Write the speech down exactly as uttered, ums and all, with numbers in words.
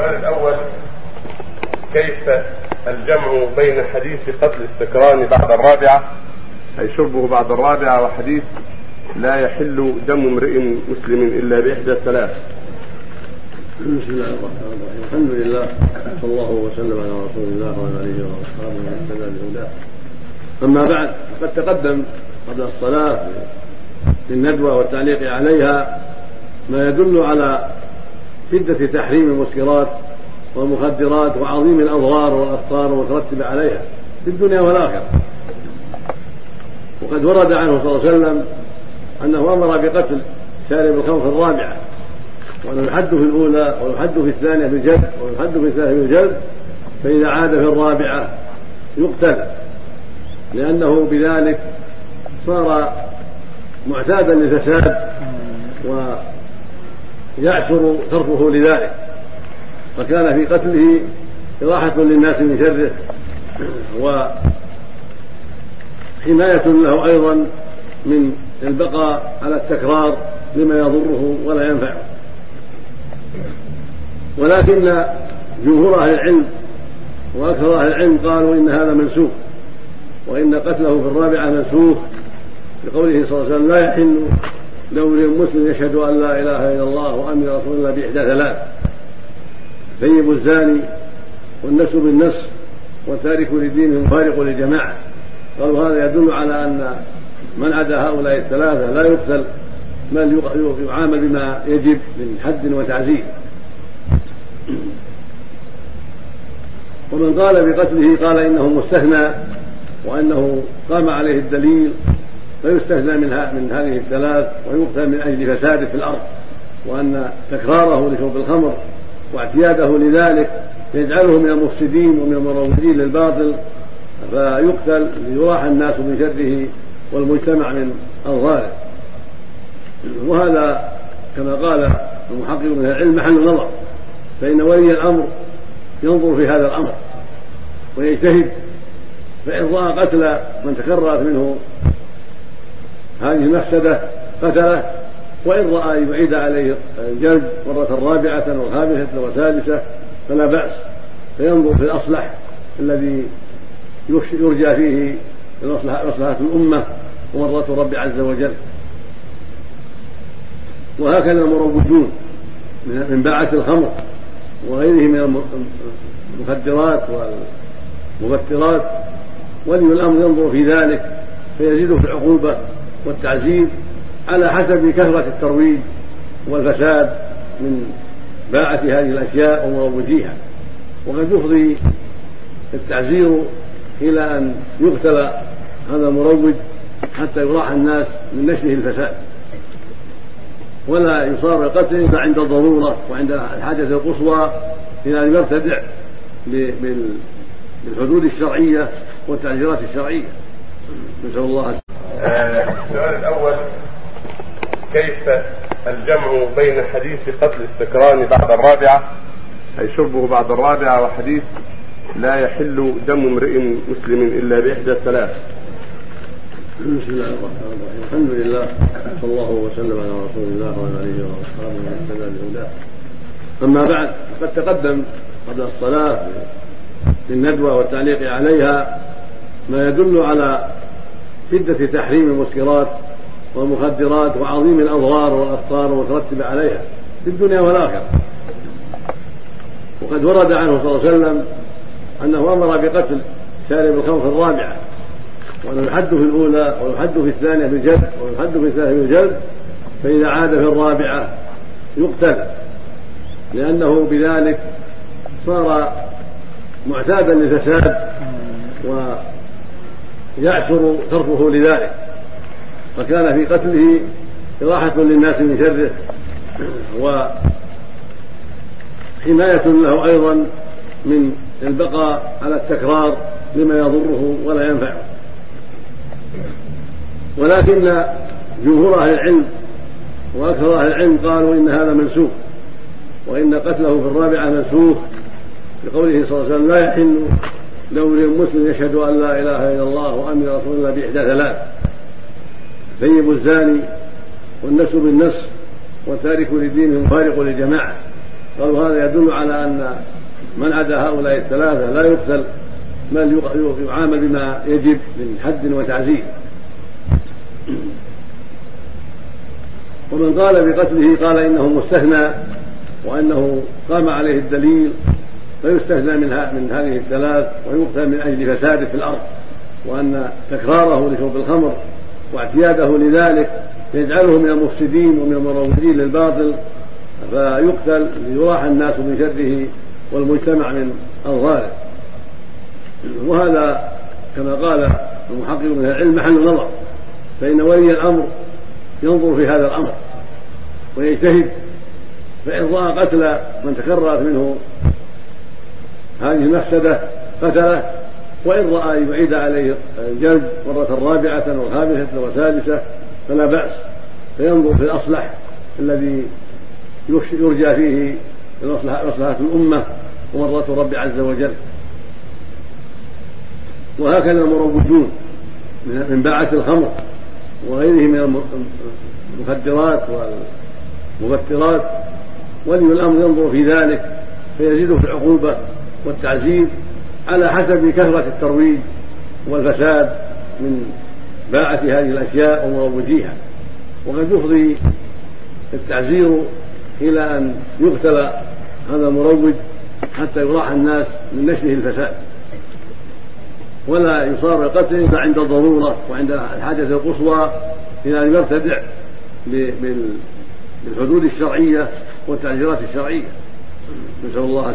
السؤال الأول: كيف الجمع بين حديث قتل السكران بعد الرابعة أي شربه بعد الرابعة وحديث لا يحل دم امرئ مسلم إلا بإحدى ثلاث؟ بسم الله الرحمن الرحيم. الحمد لله صلى الله وسلم على رسول الله وعلى آله وأصحابه ومن اهتدى بهداه. أما بعد، فقد تقدم قبل الصلاة في الندوة والتعليق عليها ما يدل على شدة تحريم المسكرات والمخدرات وعظيم الأضرار والأخطار المترتبة عليها في الدنيا والآخرة. وقد ورد عنه صلى الله عليه وسلم أنه أمر بقتل شارب الخمر الرابعة، وأنه يحد في الأولى ويحد في الثانية بالجلد ويحد في الثالثة بالجلد، فإذا عاد في الرابعة يقتل، لأنه بذلك صار معتادا للفساد ويعسر تركه لذلك، فكان في قتله إراحة للناس من شره وحماية له أيضا من البقاء على التكرار لما يضره ولا ينفعه. ولكن جمهور أهل العلم وأكثر أهل العلم قالوا إن هذا منسوخ، وإن قتله في الرابعة منسوخ بقوله صلى الله عليه وسلم: لا يحل دم امرئ مسلم يشهد أن لا إله إلا الله وأني رسول الله بإحدى ثلاث: ثيب الزاني والنفس بالنفس والتارك للدين المفارق للجماعة. قالوا هذا يدل على أن من عدا هؤلاء الثلاثة لا يقتل، بل يعامل بما يجب من حد وتعزير. ومن قال بقتله قال إنه مستثنى، وأنه قام عليه الدليل فيستثنى من هذه الثلاث ويقتل من أجل فساده في الأرض، وأن تكراره لشرب الخمر واعتياده لذلك يجعله من المفسدين ومن المروجين للباطل، فيقتل ليراح الناس من شره والمجتمع من أضراره. وهذا كما قال المحقق من العلم محل نظر، فإن ولي الأمر ينظر في هذا الأمر ويجتهد، فإن رأى قتل من تكررت منه هذه المفسدة قتله، وإن رأى يعيد عليه الجلد مرة رابعة وخامسة وسادسة فلا بأس، فينظر في الأصلح الذي يرجى فيه مصلحة الأمة ومرضاة الرب عز وجل. وهكذا المروجون من باعة الخمر وغيره من المخدرات والمبترات، ولي الأمر ينظر في ذلك فيزيد في العقوبة والتعزير على حسب كثرة الترويج والفساد من باعة هذه الأشياء ومروجيها. وقد يفضي التعزير إلى أن يقتل هذا المروج حتى يراح الناس من نشره الفساد، ولا يصار القتل إلا عند الضرورة وعند الحاجة القصوى إلى أن يرتدع بالحدود الشرعية والتعزيرات الشرعية. نسأل الله. السؤال الأول: كيف الجمع بين حديث قتل السكران بعد الرابعة أي شربه بعد الرابعة وحديث لا يحل دم امرئ مسلم إلا بإحدى ثلاث؟ بسم الله الرحمن الرحيم. الحمد لله صلى الله وسلم على رسول الله وعلى آله وأصحابه ومن اهتدى بهداه. أما بعد، فقد تقدم قبل الصلاة في الندوة والتعليق عليها ما يدل على شدة تحريم المسكرات والمخدرات وعظيم الأضرار والأخطار المترتبة عليها في الدنيا والآخرة. وقد ورد عنه صلى الله عليه وسلم أنه أمر بقتل شارب الخمر الرابعة، وأنه يحد في الأولى ويحد في الثانية بالجلد ويحد في الثالثة بالجلد، فإذا عاد في الرابعة يقتل، لأنه بذلك صار معتادا للفساد ويعسر تركه لذلك، فكان في قتله إراحة للناس من شره وحماية له أيضا من البقاء على التكرار لما يضره ولا ينفعه. ولكن جمهور أهل العلم وأكثر أهل العلم قالوا إن هذا منسوخ، وإن قتله في الرابعة منسوخ بقوله صلى الله عليه وسلم: لا يحل دم امرئ مسلم يشهد أن لا إله إلا الله وأني رسول الله بإحدى ثلاث: ثيب الزاني والنفس بالنفس والتارك للدين المفارق للجماعة. قالوا هذا يدل على أن من عدا هؤلاء الثلاثة لا يقتل، بل يعامل بما يجب من حد وتعزير. ومن قال بقتله قال إنه مستثنى، وأنه قام عليه الدليل فيستثنى من هذه الثلاث ويقتل من أجل فساده في الأرض، وأن تكراره لشرب الخمر واعتياده لذلك يجعله من المفسدين ومن المروجين للباطل، فيقتل ليراح الناس من شره والمجتمع من أضراره. وهذا كما قال المحقق من العلم محل نظر، فإن ولي الأمر ينظر في هذا الأمر ويجتهد، فإن رأى قتل من تكررت منه هذه المفسدة قتله، وإن رأى يعيد عليه الجلد مرة رابعة وخامسة وسادسة فلا بأس، فينظر في الأصلح الذي يرجى فيه مصلحة الأمة ومرضاة الرب عز وجل. وهكذا المروجون من باعة الخمر وغيره من المخدرات والمبترات، ولي الأمر ينظر في ذلك فيزيد في العقوبة والتعزير على حسب كثرة الترويج والفساد من باعة هذه الأشياء ومروجيها. وقد يفضي التعزير إلى أن يقتل هذا المروج حتى يراح الناس من نشره الفساد، ولا يصار القتل إلا عند الضرورة وعند الحاجة القصوى إلى أن يرتدع بالحدود الشرعية والتعزيرات الشرعية. نسأل الله